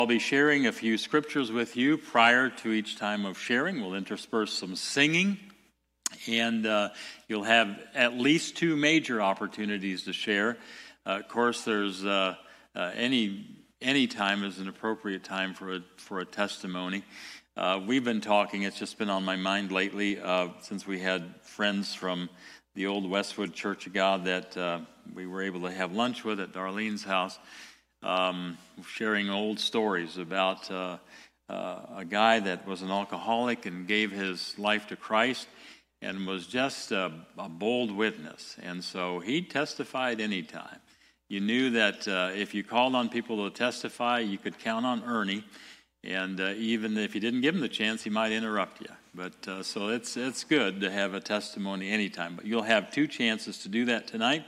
I'll be sharing a few scriptures with you prior to each time of sharing. We'll intersperse some singing, and you'll have at least two major opportunities to share. Of course, there's any time is an appropriate time for a testimony. We've been talking, it's just been on my mind lately, since we had friends from the old Westwood Church of God that we were able to have lunch with at Darlene's house, sharing old stories about a guy that was an alcoholic and gave his life to Christ and was just a bold witness. And so he testified anytime. You knew that if you called on people to testify, you could count on Ernie. And even if you didn't give him the chance, he might interrupt you. But so it's good to have a testimony anytime. But you'll have two chances to do that tonight.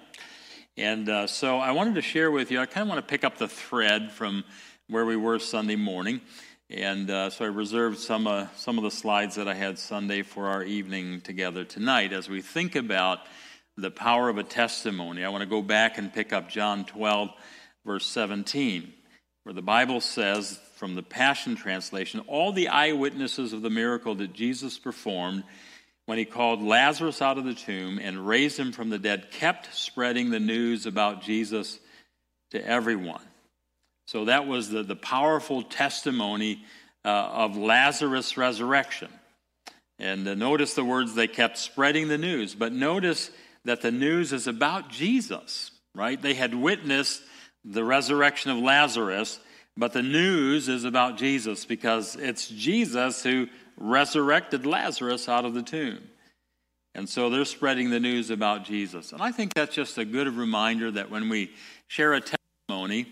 And so I wanted to share with you, I kind of want to pick up the thread from where we were Sunday morning. And so I reserved some of the slides that I had Sunday for our evening together tonight. As we think about the power of a testimony, I want to go back and pick up John 12, verse 17, where the Bible says, from the Passion Translation, all the eyewitnesses of the miracle that Jesus performed when he called Lazarus out of the tomb and raised him from the dead kept spreading the news about Jesus to everyone. So that was the powerful testimony of Lazarus' resurrection. And notice the words, they kept spreading the news. But notice that the news is about Jesus, right? They had witnessed the resurrection of Lazarus, but the news is about Jesus because it's Jesus who resurrected Lazarus out of the tomb. And so they're spreading the news about Jesus. And I think that's just a good reminder that when we share a testimony,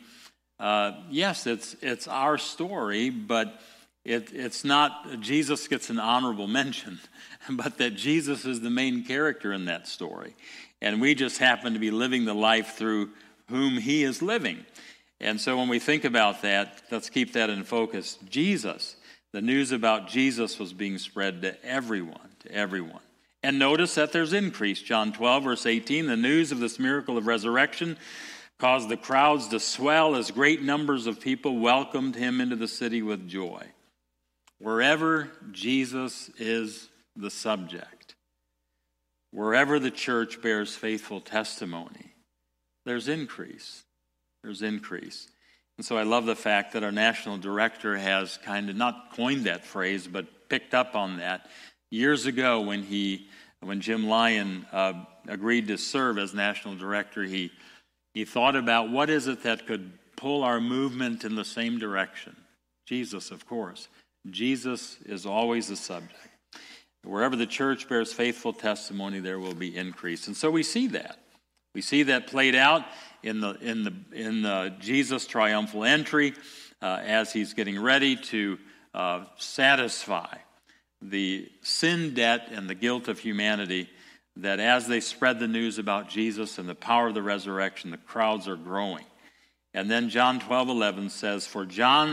yes, it's our story, but it's not Jesus gets an honorable mention, but that Jesus is the main character in that story. And we just happen to be living the life through whom he is living. And so when we think about that, let's keep that in focus. Jesus, the news about Jesus was being spread to everyone, And notice that there's increase. John 12, verse 18, the news of this miracle of resurrection caused the crowds to swell as great numbers of people welcomed him into the city with joy. Wherever Jesus is the subject, wherever the church bears faithful testimony, there's increase. And so I love the fact that our national director has kind of not coined that phrase, but picked up on that. Years ago when Jim Lyon agreed to serve as national director, he thought about what is it that could pull our movement in the same direction. Jesus, of course. Jesus is always the subject. Wherever the church bears faithful testimony, there will be increase. And so we see that. We see that played out in Jesus' triumphal entry as he's getting ready to satisfy the sin debt and the guilt of humanity, that as they spread the news about Jesus and the power of the resurrection, the crowds are growing. And then John 12:11 says, for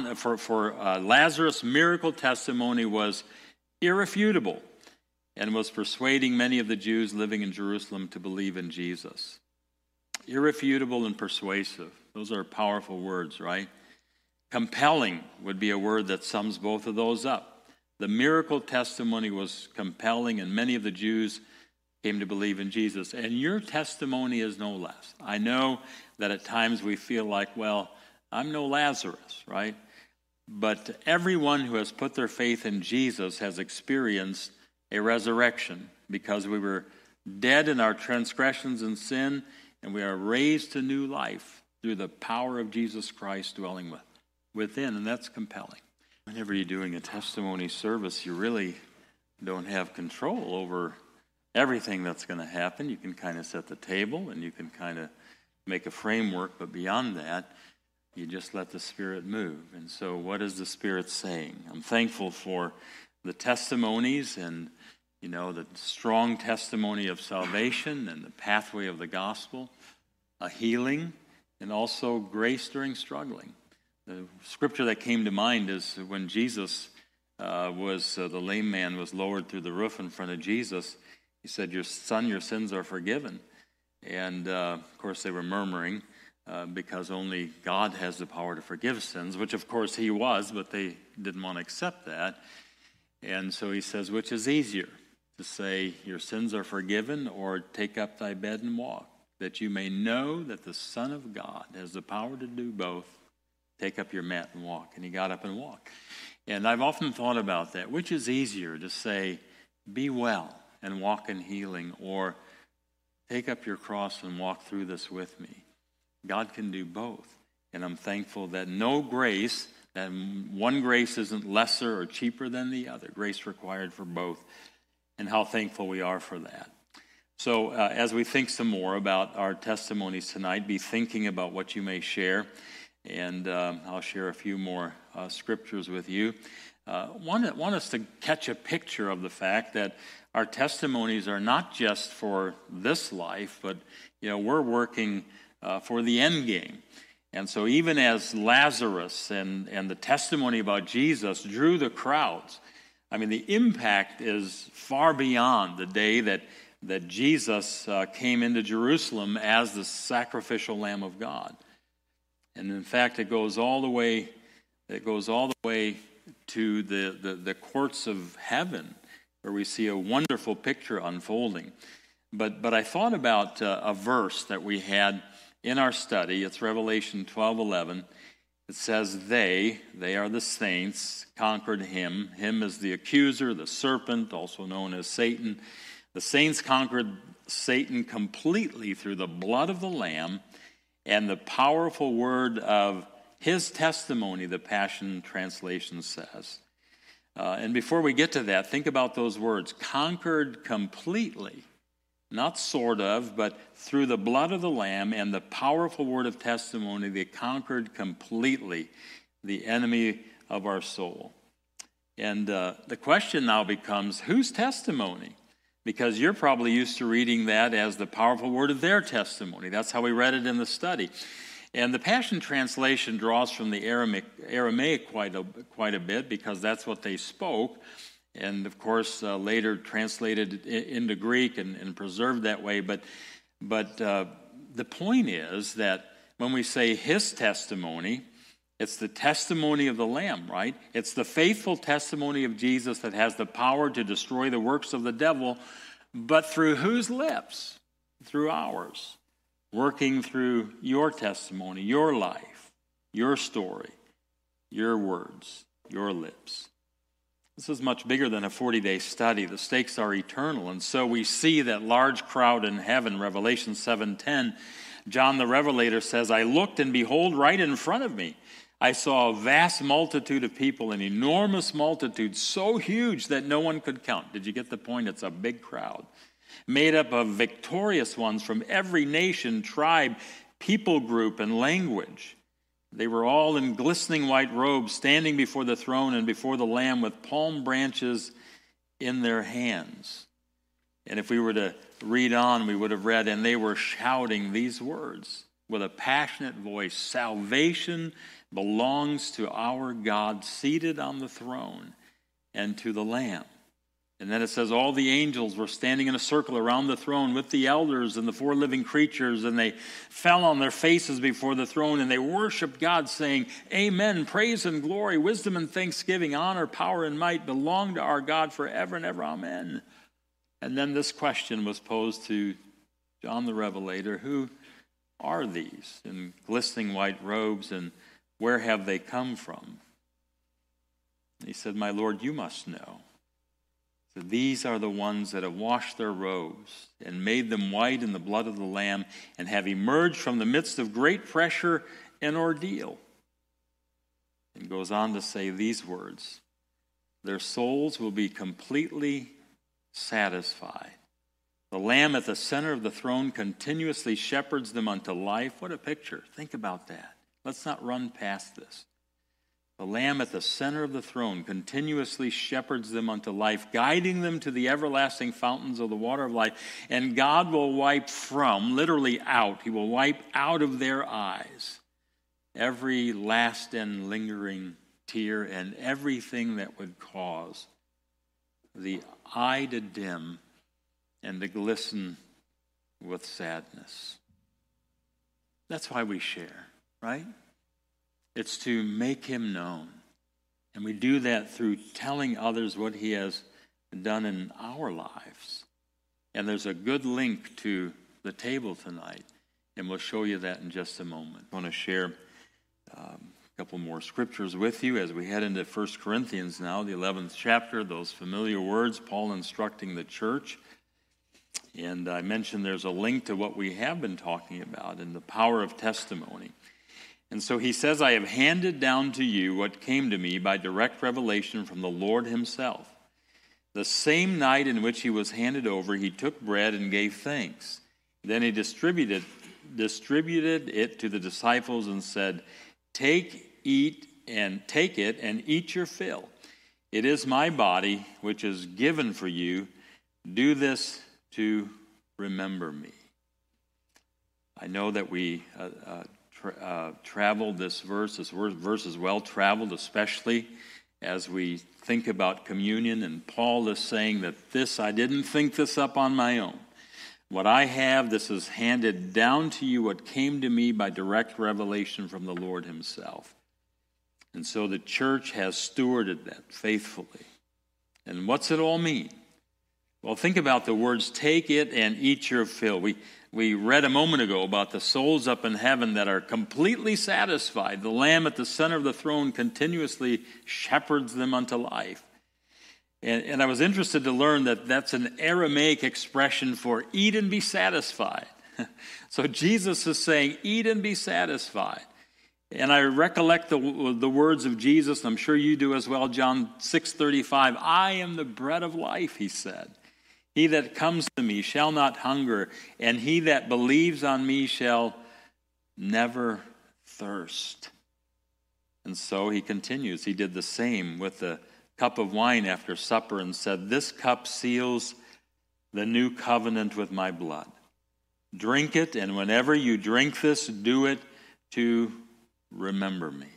Lazarus' miracle testimony was irrefutable and was persuading many of the Jews living in Jerusalem to believe in Jesus. Irrefutable and persuasive. Those are powerful words, right? Compelling would be a word that sums both of those up. The miracle testimony was compelling, and many of the Jews came to believe in Jesus. And your testimony is no less. I know that at times we feel like, well, I'm no Lazarus, right? But everyone who has put their faith in Jesus has experienced a resurrection, because we were dead in our transgressions and sin, and we are raised to new life through the power of Jesus Christ dwelling within, and that's compelling. Whenever you're doing a testimony service, you really don't have control over everything that's going to happen. You can kind of set the table, and you can kind of make a framework, but beyond that, you just let the Spirit move. And so what is the Spirit saying? I'm thankful for the testimonies and, the strong testimony of salvation and the pathway of the gospel, a healing, and also grace during struggling. The scripture that came to mind is when Jesus the lame man was lowered through the roof in front of Jesus. He said, your sins are forgiven. And, of course, they were murmuring. because only God has the power to forgive sins, which of course he was, but they didn't want to accept that. And so he says, which is easier, to say your sins are forgiven or take up thy bed and walk, that you may know that the Son of God has the power to do both. Take up your mat and walk. And he got up and walked. And I've often thought about that. Which is easier, to say, be well and walk in healing, or take up your cross and walk through this with me? God can do both. And I'm thankful that no grace, that one grace isn't lesser or cheaper than the other. Grace required for both. And how thankful we are for that. So as we think some more about our testimonies tonight, be thinking about what you may share. And I'll share a few more scriptures with you. Want us to catch a picture of the fact that our testimonies are not just for this life, but we're working for the end game. And so even as Lazarus and the testimony about Jesus drew the crowds, I mean, the impact is far beyond the day that Jesus came into Jerusalem as the sacrificial Lamb of God. And in fact, it goes all the way to the courts of heaven, where we see a wonderful picture unfolding. But I thought about a verse that we had in our study. It's Revelation 12:11. It says, they are the saints, conquered him. Him is the accuser, the serpent, also known as Satan. The saints conquered Satan completely through the blood of the Lamb and the powerful word of his testimony, the Passion Translation says. And before we get to that, think about those words. Conquered completely, not sort of, but through the blood of the Lamb and the powerful word of testimony, they conquered completely the enemy of our soul. And the question now becomes, whose testimony? Because you're probably used to reading that as the powerful word of their testimony. That's how we read it in the study. And the Passion Translation draws from the Aramaic quite a bit, because that's what they spoke. And of course, later translated into Greek and preserved that way. But the point is that when we say his testimony, it's the testimony of the Lamb, right? It's the faithful testimony of Jesus that has the power to destroy the works of the devil, but through whose lips? Through ours. Working through your testimony, your life, your story, your words, your lips. This is much bigger than a 40-day study. The stakes are eternal. And so we see that large crowd in heaven, Revelation 7:10. John the Revelator says, I looked, and behold, right in front of me, I saw a vast multitude of people, an enormous multitude, so huge that no one could count. Did you get the point? It's a big crowd. Made up of victorious ones from every nation, tribe, people group, and language. They were all in glistening white robes, standing before the throne and before the Lamb with palm branches in their hands. And if we were to read on, we would have read, and they were shouting these words with a passionate voice, salvation belongs to our God seated on the throne and to the Lamb. And then it says all the angels were standing in a circle around the throne with the elders and the four living creatures, and they fell on their faces before the throne, and they worshiped God, saying, Amen, praise and glory, wisdom and thanksgiving, honor, power and might belong to our God forever and ever. Amen. And then this question was posed to John the Revelator, who are these in glistening white robes, and where have they come from? He said, My Lord, you must know. So these are the ones that have washed their robes and made them white in the blood of the Lamb, and have emerged from the midst of great pressure and ordeal. And goes on to say these words, their souls will be completely satisfied. The Lamb at the center of the throne continuously shepherds them unto life. What a picture. Think about that. Let's not run past this. The Lamb at the center of the throne continuously shepherds them unto life, guiding them to the everlasting fountains of the water of life. And God will wipe from, literally out, he will wipe out of their eyes every last and lingering tear and everything that would cause the eye to dim and to glisten with sadness. That's why we share, right? It's to make him known. And we do that through telling others what he has done in our lives. And there's a good link to the table tonight, and we'll show you that in just a moment. I want to share a couple more scriptures with you as we head into 1 Corinthians now, the 11th chapter, those familiar words, Paul instructing the church. And I mentioned there's a link to what we have been talking about in the power of testimony. And so he says, I have handed down to you what came to me by direct revelation from the Lord himself. The same night in which he was handed over, he took bread and gave thanks. Then he distributed it to the disciples and said, Take it and eat your fill. It is my body, which is given for you. Do this to remember me. I know that we traveled this verse. This verse is well traveled, especially as we think about communion. And Paul is saying that I didn't think this up on my own. What I have, this is handed down to you, what came to me by direct revelation from the Lord himself. And so the church has stewarded that faithfully. And what's it all mean? Well, think about the words, take it and eat your fill. We read a moment ago about the souls up in heaven that are completely satisfied. The Lamb at the center of the throne continuously shepherds them unto life. And I was interested to learn that that's an Aramaic expression for eat and be satisfied. So Jesus is saying, eat and be satisfied. And I recollect the words of Jesus, and I'm sure you do as well, John 6:35. I am the bread of life, he said. He that comes to me shall not hunger, and he that believes on me shall never thirst. And so he continues. He did the same with the cup of wine after supper and said, this cup seals the new covenant with my blood. Drink it, and whenever you drink this, do it to remember me.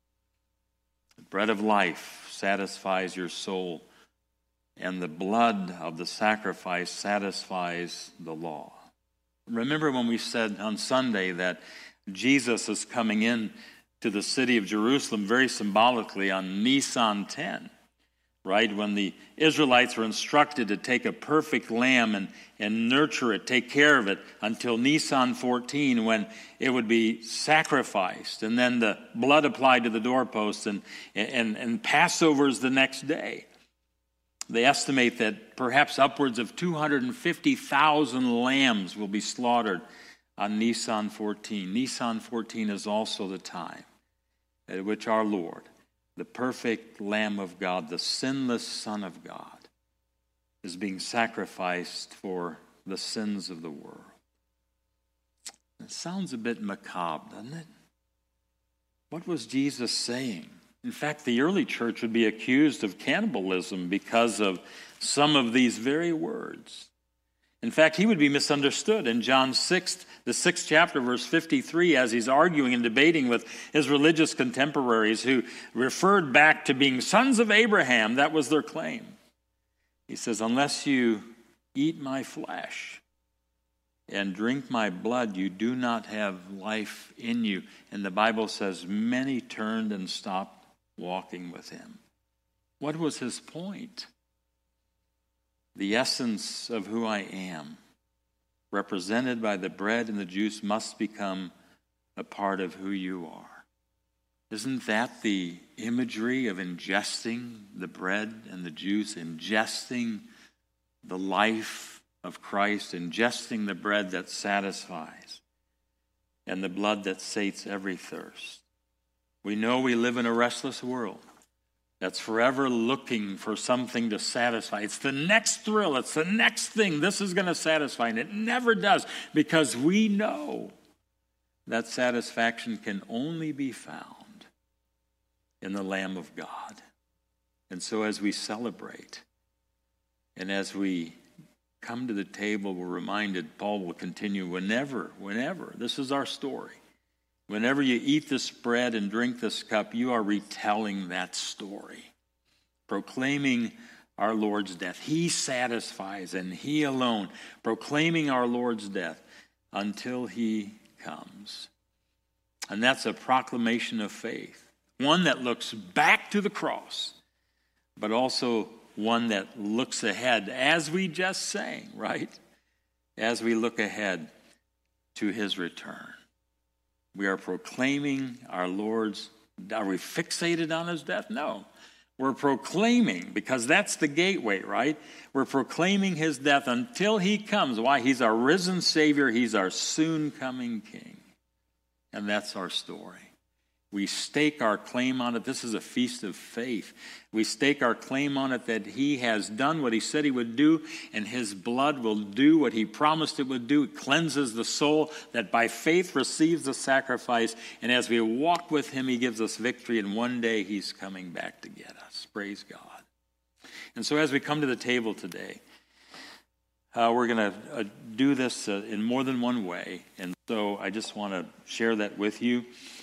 The bread of life satisfies your soul, and the blood of the sacrifice satisfies the law. Remember when we said on Sunday that Jesus is coming in to the city of Jerusalem very symbolically on Nisan 10, right? When the Israelites were instructed to take a perfect lamb and nurture it, take care of it until Nisan 14 when it would be sacrificed, and then the blood applied to the doorposts, and Passover is the next day. They estimate that perhaps upwards of 250,000 lambs will be slaughtered on Nisan 14. Nisan 14 is also the time at which our Lord, the perfect Lamb of God, the sinless Son of God, is being sacrificed for the sins of the world. It sounds a bit macabre, doesn't it? What was Jesus saying? In fact, the early church would be accused of cannibalism because of some of these very words. In fact, he would be misunderstood in John 6, the 6th chapter, verse 53, as he's arguing and debating with his religious contemporaries who referred back to being sons of Abraham. That was their claim. He says, unless you eat my flesh and drink my blood, you do not have life in you. And the Bible says many turned and stopped walking with him. What was his point? The essence of who I am, represented by the bread and the juice, must become a part of who you are. Isn't that the imagery of ingesting the bread and the juice, ingesting the life of Christ, ingesting the bread that satisfies and the blood that sates every thirst? We know we live in a restless world that's forever looking for something to satisfy. It's the next thrill. It's the next thing. This is going to satisfy. And it never does, because we know that satisfaction can only be found in the Lamb of God. And so as we celebrate and as we come to the table, we're reminded, Paul will continue, whenever, this is our story. Whenever you eat this bread and drink this cup, you are retelling that story, proclaiming our Lord's death. He satisfies, and he alone, proclaiming our Lord's death until he comes. And that's a proclamation of faith, one that looks back to the cross, but also one that looks ahead, as we just sang, right? As we look ahead to his return. We are proclaiming our Lord's. Are we fixated on his death? No. We're proclaiming, because that's the gateway, right? We're proclaiming his death until he comes. Why? He's our risen Savior. He's our soon coming King. And that's our story. We stake our claim on it. This is a feast of faith. We stake our claim on it that he has done what he said he would do, and his blood will do what he promised it would do. It cleanses the soul that by faith receives the sacrifice. And as we walk with him, he gives us victory. And one day he's coming back to get us. Praise God. And so as we come to the table today, we're going to do this in more than one way. And so I just want to share that with you.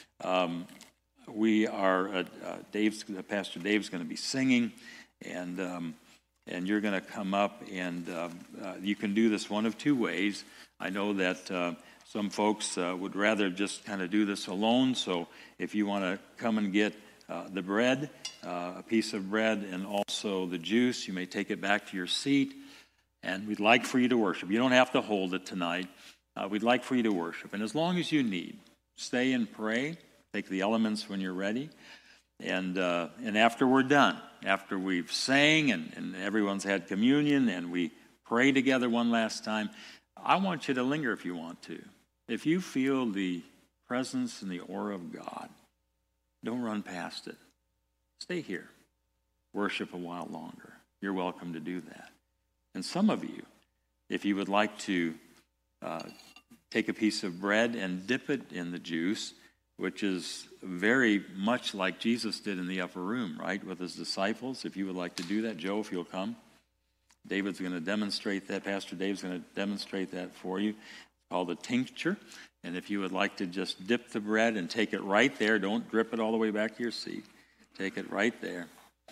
We are Pastor Dave's going to be singing, and you're going to come up, and you can do this one of two ways. I know that some folks would rather just kind of do this alone. So if you want to come and get the bread, a piece of bread, and also the juice, you may take it back to your seat. And we'd like for you to worship. You don't have to hold it tonight. We'd like for you to worship, and as long as you need, stay and pray. Take the elements when you're ready. And after we're done, after we've sang and everyone's had communion and we pray together one last time, I want you to linger if you want to. If you feel the presence and the aura of God, don't run past it. Stay here. Worship a while longer. You're welcome to do that. And some of you, if you would like to take a piece of bread and dip it in the juice, which is very much like Jesus did in the upper room, right, with his disciples. If you would like to do that, Joe, if you'll come. David's going to demonstrate that. Pastor Dave's going to demonstrate that for you. It's called a tincture. And if you would like to just dip the bread and take it right there, don't drip it all the way back to your seat. Take it right there.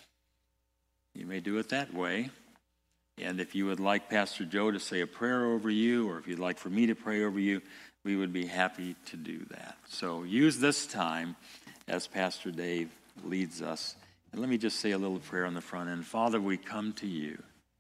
You may do it that way. And if you would like Pastor Joe to say a prayer over you, or if you'd like for me to pray over you, we would be happy to do that. So use this time as Pastor Dave leads us. And let me just say a little prayer on the front end. Father, we come to you.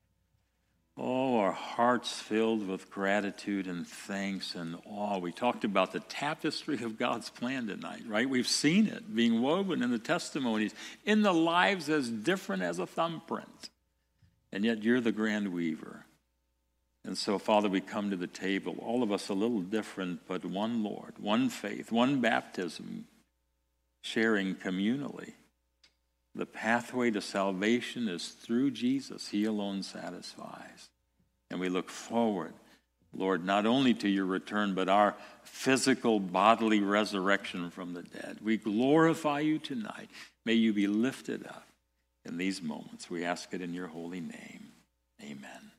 Oh, our hearts filled with gratitude and thanks and awe. We talked about the tapestry of God's plan tonight, right? We've seen it being woven in the testimonies, in the lives as different as a thumbprint. And yet you're the grand weaver. And so, Father, we come to the table, all of us a little different, but one Lord, one faith, one baptism, sharing communally. The pathway to salvation is through Jesus. He alone satisfies. And we look forward, Lord, not only to your return, but our physical bodily resurrection from the dead. We glorify you tonight. May you be lifted up in these moments. We ask it in your holy name. Amen.